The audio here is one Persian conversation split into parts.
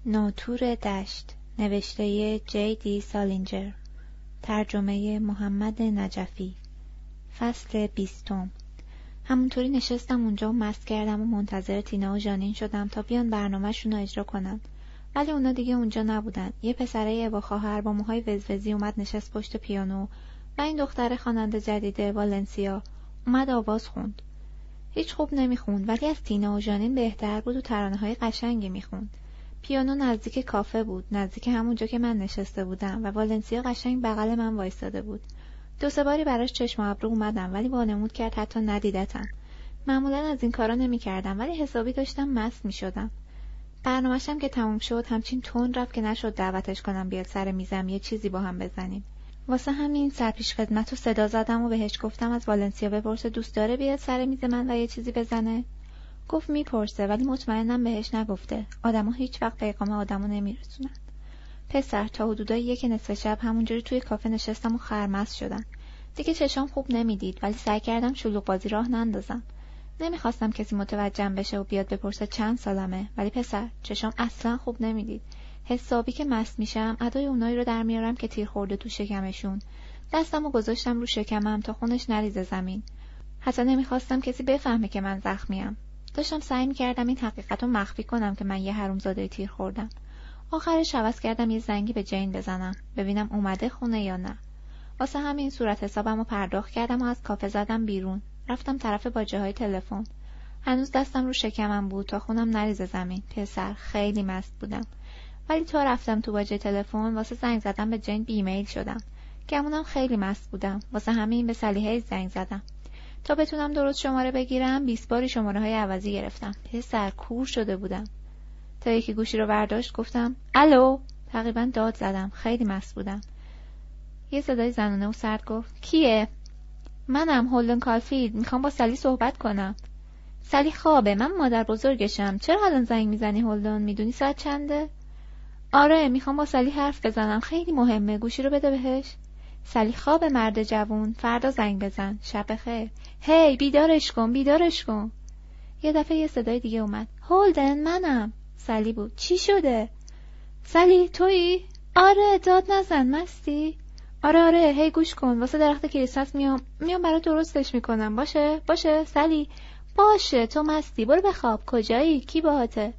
ناطور دشت، نوشته جی.دی. سالینجر، ترجمه محمد نجفی. فصل 20. همونطوری نشستم اونجا و مست کردم و منتظر تینا و ژانین شدم تا بیان برنامه‌شون رو اجرا کنن. ولی اونا دیگه اونجا نبودن. یه پسره اوا خواهر با موهای وزوزی اومد نشست پشت پیانو و این دختر خواننده جدید والنسیا اومد آواز خوند. هیچ خوب نمیخوند ولی از تینا و ژانین بهتر بود و ترانه‌های قشنگی میخوند. پیانو نزدیک کافه بود، نزدیک همونجا که من نشسته بودم و والنسیا قشنگ بغل من وایساده بود. 2-3 باری براش چشم و ابرو اومدم ولی وانمود کرد حتی ندیدتم. معمولا از این کارا نمی‌کردم ولی حسابی داشتم مست می‌شدم. برنامه‌شم که تموم شد همچین تون رفت که نشد دعوتش کنم بیاد سر میزم یه چیزی با هم بزنیم. واسه همین سرپیش خدمت رو صدا زدم و بهش گفتم از والنسیا بپرسه دوست داره بیاد سر میز من و یه چیزی بزنه. گفت میپرسه ولی مطمئنم بهش نگفته. آدما هیچ وقت پیغام آدمو نمیرسونن. پسر تا حدودای 1 شب همونجوری توی کافه نشستم و خرمست شدم. دیگه چشام خوب نمیدید ولی سعی کردم شلوغ بازی راه نندازم. نمیخواستم کسی متوجهم بشه و بیاد بپرسه چند سالمه، ولی پسر چشام اصلا خوب نمیدید. حسابی که مست میشم ادای اونایی رو در میارم که تیر خورده تو شکمشون. دستمو گذاشتم رو شکمم تا خونش نریزه زمین. حتی نمیخواستم کسی بفهمه که من زخمیم. داشتم سعی میکردم این حقیقت رو مخفی کنم که من یه حرومزاده تیر خوردم. آخرش عوض کردم یه زنگی به جین بزنم ببینم اومده خونه یا نه. واسه همین صورت حسابمو پرداخت کردم و از کافه زدم بیرون. رفتم طرف باجه‌های تلفن. هنوز دستم رو شکمم بود تا خونم نریزه زمین. پسر خیلی مست بودم. ولی تا رفتم تو باجه تلفن واسه زنگ زدم به جین بیمیل شدم. گمونم خیلی مست بودم. واسه همین به صلیحه زنگ زدم. تا بتونم درست شماره بگیرم 20 باری شماره‌های عوضی گرفتم. پسر کور شده بودم. تا یکی گوشی رو برداشت گفتم الو. تقریبا داد زدم. خیلی مست بودم. یه صدای زنونه و سرد گفت کیه؟ منم، هولدن کالفیلد. میخوام با سلی صحبت کنم. سلی خوابه. من مادر بزرگشم. چرا الان زنگ میزنی هولدن؟ میدونی ساعت چنده؟ آره میخوام با سلی حرف بزنم. خیلی مهمه. گوشی رو بده بهش. سلی خوابه مرد جوون. فردا زنگ بزن. شب خیر. هی بیدارش کن بیدارش کن. یه دفعه یه صدای دیگه اومد. هولدن منم. سلی بود. چی شده؟ سلی تویی؟ آره داد نزن. مستی؟ آره هی گوش کن. واسه درخت کریسمس میام برات درستش میکنم. باشه سلی. باشه تو مستی. برو بخواب. کجایی؟ کی باهاته؟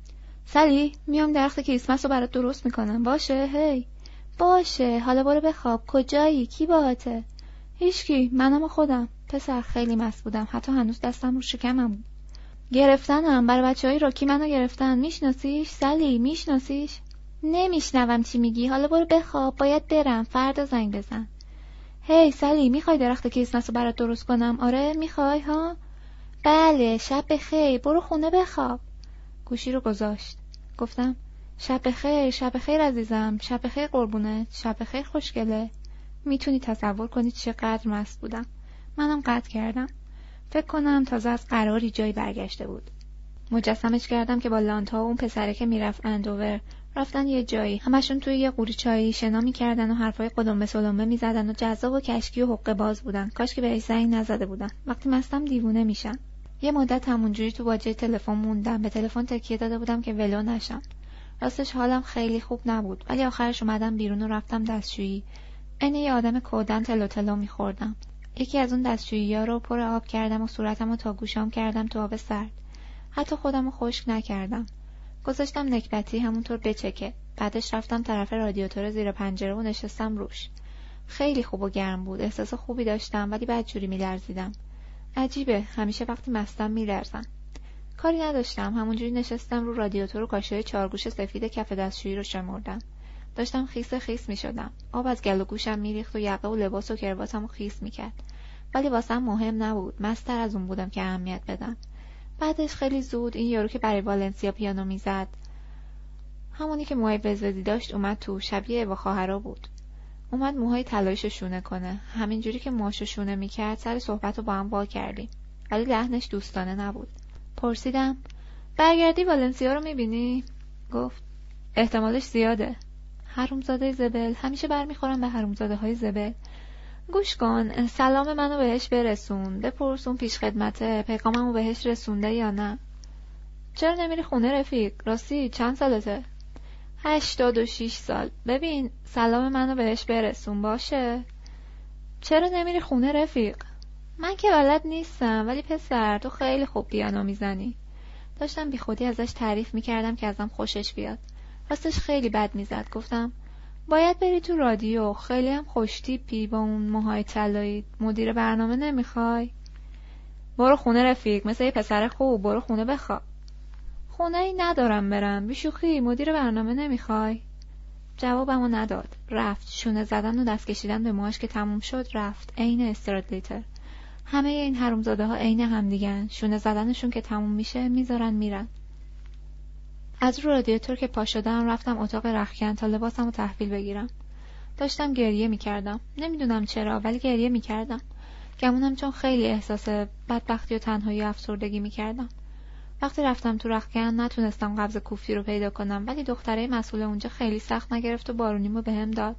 سلی میام درخت کریسمس رو برات درست میکنم. باشه هی. باشه حالا برو بخواب. کجایی؟ کی باهاته؟ هیچکی. منم و خودم. پسر خیلی مست بودم. حتی هنوز دستم رو شکمم بود. گرفتنم. برای بچه‌های راکی منو گرفتن. میشناسیش؟ سلی میشناسیش؟ نمیشنوم چی میگی. حالا برو بخواب. باید برم. فردا زنگ بزن. هی سلی میخوای درخت کریسمس رو برات درست کنم؟ آره میخوای ها؟ بله شب بخیر. برو خونه بخواب. گوشی رو گذاشت. گفتم شب بخیر عزیزم. شب بخیر قربونت. شب بخیر خوشگله. میتونی تصور کنی چقدر مست بودم. منم قطع کردم. فکر کنم تازه از قراری جایی برگشته بود. مجسمش کردم که با لانتا و اون پسره که میرفت اندوور رفتن یه جایی. همشون توی یه قوری چایی شنا میکردن و حرفای قلمبه سلمبه میزدن و جذاب و کشکی و حقه باز بودن. کاش که بهش زنگ نزده بودم. وقتی مستم دیوونه میشم. یه مدت همونجوری تو باجه تلفن موندم. به تلفن تکیه داده بودم که ولو نشم. راستش حالم خیلی خوب نبود ولی آخرش اومدم بیرون و رفتم دستشویی. عین یه آدم کودن تلو میخوردم. یکی از اون دستشویی‌ها رو پر آب کردم و صورتمو تا گوشام کردم تو آب سرد. حتی خودمو خشک نکردم. گذاشتم نکبتی همونطور بچکه. بعدش رفتم طرف رادیاتور زیر پنجره و نشستم روش. خیلی خوب و گرم بود. احساس خوبی داشتم ولی بدجوری میلرزیدم. عجیبه همیشه وقتی مستم میلرزم. کاری نداشتم. همونجوری نشستم رو رادیاتور و کاشوی 4 گوش سفید کف دستشویی رو شمردم. داشتم خیس میشدم. آب از گل و گوشم میریخت و یقه و لباس و کرواتمو خیس میکرد. ولی واسم مهم نبود. مست‌تر از اون بودم که اهمیت بدم. بعدش خیلی زود این یارو که برای والنسیا پیانو میزد، همونی که موهای وزوزی داشت، اومد تو. شبیه اوا خواهرا بود. اومد موهای طلاییشو شونه کنه. همینجوری که موهاشو شونه میکرد سر صحبتو با هم وا کردیم. ولی لحنش دوستانه نبود. پرسیدم برگردی والنسیا رو میبینی؟ گفت احتمالش زیاده. حرومزاده زبل. همیشه برمیخورم به حرومزاده‌های زبل. گوش کن. سلام منو بهش برسون. بپرسون پیش خدمته پیغاممو بهش رسونده یا نه. چرا نمیری خونه رفیق؟ راستی چند سالته؟ 86 سال. ببین سلام منو بهش برسون باشه. چرا نمیری خونه رفیق؟ من که بلد نیستم، ولی پسر تو خیلی خوب پیانو میزنی. داشتم بی خودی ازش تعریف میکردم که ازم خوشش بیاد. راستش خیلی بد میزد. گفتم باید بری تو رادیو، خیلی هم خوش تیپی با اون موهای طلایی. مدیر برنامه نمیخوای؟ برو خونه رفیق، مثل یه پسر خوب برو خونه بخواب. خونه ای ندارم برم. بیشوخی مدیر برنامه نمیخوای؟ جوابمو نداد. رفت. شونه زدن و دست کشیدن به موهاش که تموم شد رفت. عین استرادلیتر. همه این حرومزاده ها عین همدیگن. شونه زدنشون که تموم میشه میذارن میرن. از رو رادیاتور که پا شدم رفتم اتاق رختکن تا لباسمو تحویل بگیرم. داشتم گریه میکردم. نمیدونم چرا ولی گریه میکردم. گمونم چون خیلی احساس بدبختی و تنهایی و افسردگی میکردم. وقتی رفتم تو رختکن نتونستم قبض کوفتی رو پیدا کنم، ولی دختره مسئول اونجا خیلی سخت نگرفت و بارونیمو بهم داد.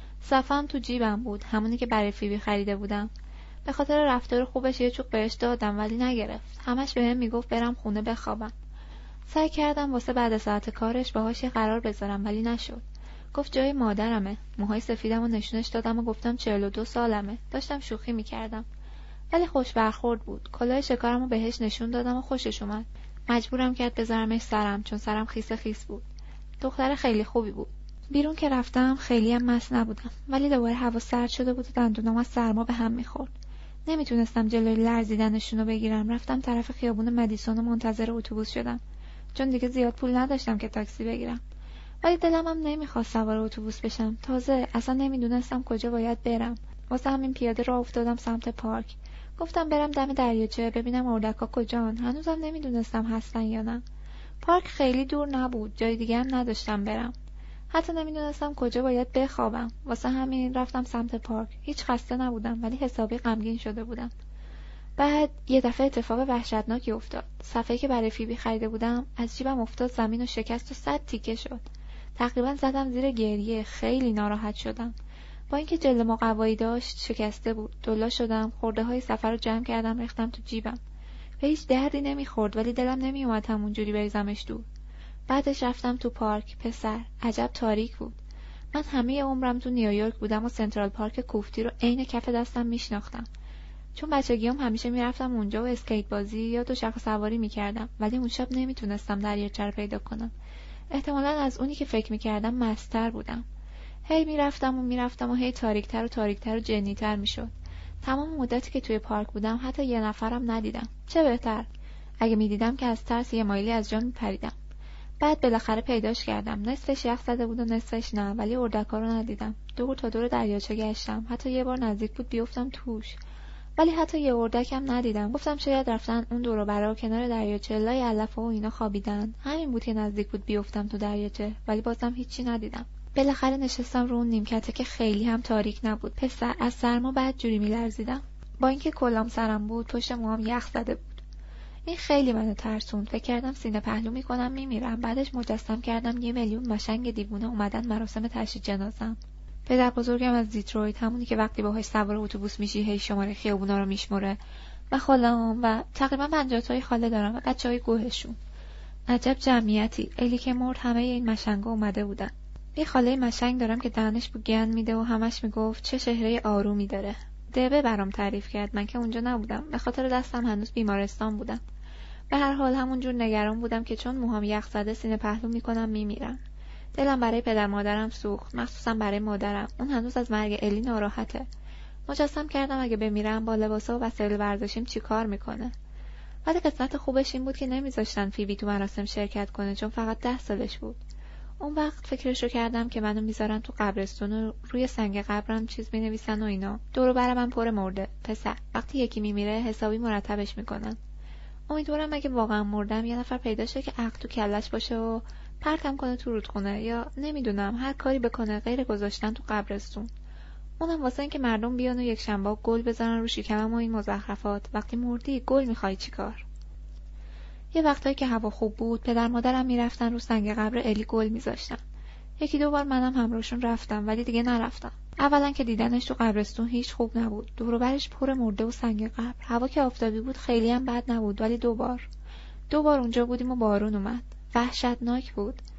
صفم تو جیبم بود، همونی که برای فیبی خریده بودم. به خاطر رفتار خوبش یه چوب بهش دادم ولی نگرفت. همش بهم میگفت برم خونه بخوابم. سعی کردم واسه بعد ساعت کارش باهاش یه قرار بذارم ولی نشد. گفت جای مادرمه. موهای سفیدمو نشونش دادم و گفتم 42 سالمه. داشتم شوخی میکردم. ولی خوش برخورد بود. کلاه شکارمو بهش نشون دادم و خوشش اومد. مجبورم کرد بذارمش سرم چون سرم خیس خیس بود. دختر خیلی خوبی بود. بیرون که رفتم خیلی هم مست نبودم، ولی دوباره هوا سرد شده بود و دندونام از سرما به هم میخورد. نمیتونستم جلوی لرزیدنشونو بگیرم. رفتم طرف خیابون مدیسون و منتظر اتوبوس شدم، چون دیگه زیاد پول نداشتم که تاکسی بگیرم. ولی دلم هم نمیخواست سوار اتوبوس بشم. تازه اصلا نمیدونستم کجا باید برم. واسه همین پیاده راه افتادم سمت پارک. گفتم برم دم دریاچه ببینم اردک‌ها کجان. هنوزم نمیدونستم هستن یا نه. پارک خیلی دور نبود، جای دیگه هم نداشتم برم. حتی نمیدونستم کجا باید بخوابم. واسه همین رفتم سمت پارک. هیچ خسته نبودم ولی حسابی غمگین شده بودم. بعد یه دفعه اتفاق وحشتناکی افتاد. صفحه‌ای که برای فیبی خریده بودم از جیبم افتاد زمین و شکست و 100 تیکه شد. تقریبا زدم زیر گریه. خیلی ناراحت شدم. با اینکه جلد مقوایی داشت شکسته بود. دلا شدم. خورده‌های صفحه رو جمع کردم ریختم تو جیبم. به هیچ دردی نمیخورد ولی دلم نمیومد همونجوری بریزمش دور. بعدش رفتم تو پارک. پسر عجب تاریک بود. من همه عمرم تو نیویورک بودم و سنترال پارک کوفتی رو عین کف دستم میشناختم. چون بچگیام همیشه میرفتم اونجا و اسکیت بازی یا دوچرخه سواری میکردم، ولی اون شب نمیتونستم دریاچه رو پیدا کنم. احتمالاً از اونی که فکر میکردم مست‌تر بودم. هی میرفتم و هی تاریک‌تر و جنی‌تر میشد. تمام مدتی که توی پارک بودم حتی یه نفرم ندیدم. چه بهتر. اگه میدیدم که از ترس یه مایلی از جان میپریدم. بعد بالاخره پیداش کردم. نصفش یخ زده بود و نصفش نه، ولی اردک‌ها رو ندیدم. دور تا دور دریاچه گشتم. حتی یه بار نزدیک بود بیفتم توش. ولی حتی یه اردکم ندیدم. گفتم شاید رفتن اون دور و برا کنار دریاچه لای علف‌ها و اینا خوابیدن. همین بود که نزدیک بود بیفتم تو دریاچه، ولی بازم هیچی ندیدم. بالاخره نشستم رو اون نیمکته که خیلی هم تاریک نبود. پسر از سرما بعد جوری میلرزیدم. با اینکه کلام سرم بود پشت موهام یخ زده بود. این خیلی منو ترسوند. فکر کردم سینه پهلو میکنم میمیرم. بعدش مجسم کردم 1,000,000 مشنگ دیوونه اومدن مراسم تشییع جنازه‌ام. پدر بزرگم از دیترویت، همونی که وقتی باهاش سوار اتوبوس میشی هی شماره خیابونا رو میشمره، و خاله‌ام و تقریبا 50 تای خاله دارم و بچهای گوهشون. عجب جمعیتی. الی که مرد همه این مشنگا اومده بودن. یه خاله مشنگ دارم که دهنش بو گند میده و همش میگفت چه چهره آرومی داره. دبه برام تعریف کرد. من که اونجا نبودم، به خاطر دستم هنوز بیمارستان بودم. به هر حال همونجور نگران بودم که چون موهام یخ زده سینه پهلو میکنم میمیرم. دلم برای پدر مادرم سوخت، مخصوصا برای مادرم. اون هنوز از مرگ الی ناراحته. مجسم کردم اگه بمیرم با لباسا و وسایل ورزشیم چی کار میکنه. ولی قسمت خوبش این بود که نمیذاشتن فیبی تو مراسم شرکت کنه چون فقط 10 سالش بود. اون وقت فکرشو کردم که منو میذارن تو قبرستون و روی سنگ قبرم چیز مینویسن و اینا. دور و برم پر مرده. پسر وقتی یکی میمیره حسابی مرتبش میکنن. امیدوارم اگه واقعا مردم یه نفر پیدا شه که عقل تو کلش باشه و پرتم کنه تو رودخونه، یا نمیدونم هر کاری بکنه غیر گذاشتن تو قبرستون. اونم واسه اینکه مردم بیان و یک شنبه گل بزنن رو شکمم و این مزخرفات. وقتی مردی گل میخوای چیکار؟ یه وقتایی که هوا خوب بود پدر مادرم میرفتن رو سنگ قبر الی گل میذاشتن. 1-2 بار منم همراهشون رفتم ولی دیگه نرفتم. اولا که دیدنش تو قبرستون هیچ خوب نبود. دور و برش پر مرده و سنگ قبر. هوا که آفتابی بود خیلی هم بد نبود، ولی 2 بار اونجا بودیم و بارون اومد. وحشتناک بود.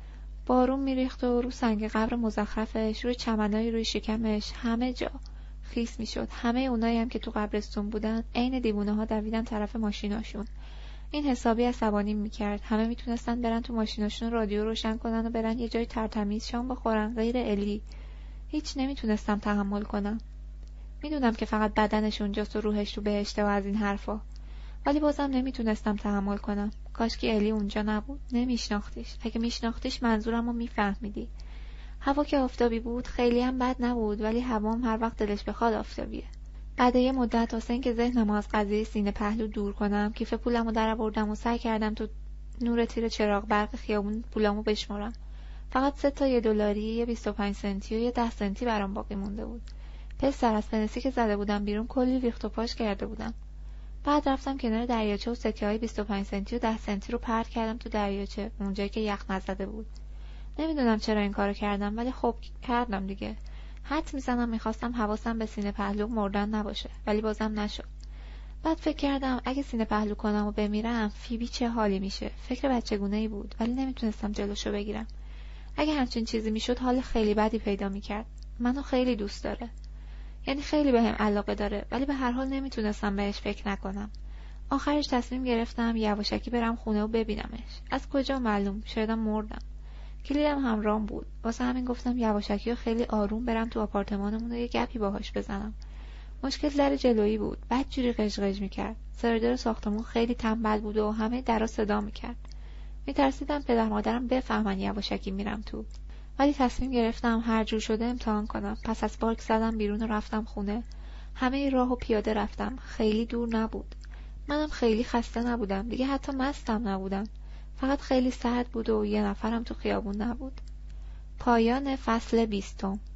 بارون میریخت و رو سنگ قبر مزخرفش، روی چمنای روی شکمش، همه جا خیس میشد. همه اونایی هم که تو قبرستون بودن عین دیوونه‌ها دویدن طرف ماشیناشون. این حسابی عصبانی میکرد. همه میتونستن برن تو ماشیناشون رادیو روشن کنن و برن یه جای ترتمیز شام بخورن، غیر الی. هیچ نمیتونستم تحمل کنم. میدونم که فقط بدنش اونجاست و روحش تو بهشته و از این حرفا، ولی بازم نمیتونستم تحمل کنم. کاش که الی اونجا نبود. نمیشناختیش. اگه میشناختیش منظورمو میفهمیدی. هوا که آفتابی بود خیلی هم بد نبود، ولی هوام هر وقت دلش بخواد آفتابیه. بعد یه مدت واسه اینکه ذهنمو از قضیه سینه پهلو دور کنم، کیف پولمو درآوردم و سعی کردم تو نور تیر چراغ برق خیابون پولامو بشمرم. فقط 3 تا $1، یه 25 سنتی و یه 10 سنتی برام باقی مونده بود. پسر از فنسی که زده بودم بیرون کلی ریخت و پاش کرده بودم. بعد رفتم کنار دریاچه و سکه‌های 25 سنتی و 10 سنتی رو پرت کردم تو دریاچه، اونجایی که یخ نزده بود. نمیدونم چرا این کارو کردم، ولی خب کردم دیگه. حدس میزنم میخواستم حواسم به سینه پهلو مردن نباشه، ولی بازم نشد. بعد فکر کردم اگه سینه پهلو کنم و بمیرم فیبی چه حالی میشه. فکر بچگونه‌ای بود، ولی نمیتونستم جلوشو بگیرم. اگه همچین چیزی میشد حال خیلی بدی پیدا میکرد. منو خیلی دوست داره، یعنی خیلی بهم علاقه داره، ولی به هر حال نمیتونستم بهش فکر نکنم. آخرش تصمیم گرفتم یواشکی برم خونه و ببینمش. از کجا معلوم، شایدم مردم. کلیدم همراهم بود. واسه همین گفتم یواشکی و خیلی آروم برم تو آپارتمانمون و یه گپی باهاش بزنم. مشکل در جلویی بود. بدجوری قژقژ میکرد. سردر ساختمون خیلی تنبل بود و همه درا صدا میکرد. میترسیدم پدر مادرم بفهمن یواشکی میرم تو. ولی تصمیم گرفتم هر جور شده امتحان کنم. پس از پارک زدم بیرون و رفتم خونه. همه راهو پیاده رفتم. خیلی دور نبود. منم خیلی خسته نبودم. دیگه حتی مستم نبودم. فقط خیلی سرد بود و یه نفرم تو خیابون نبود. پایان فصل 20.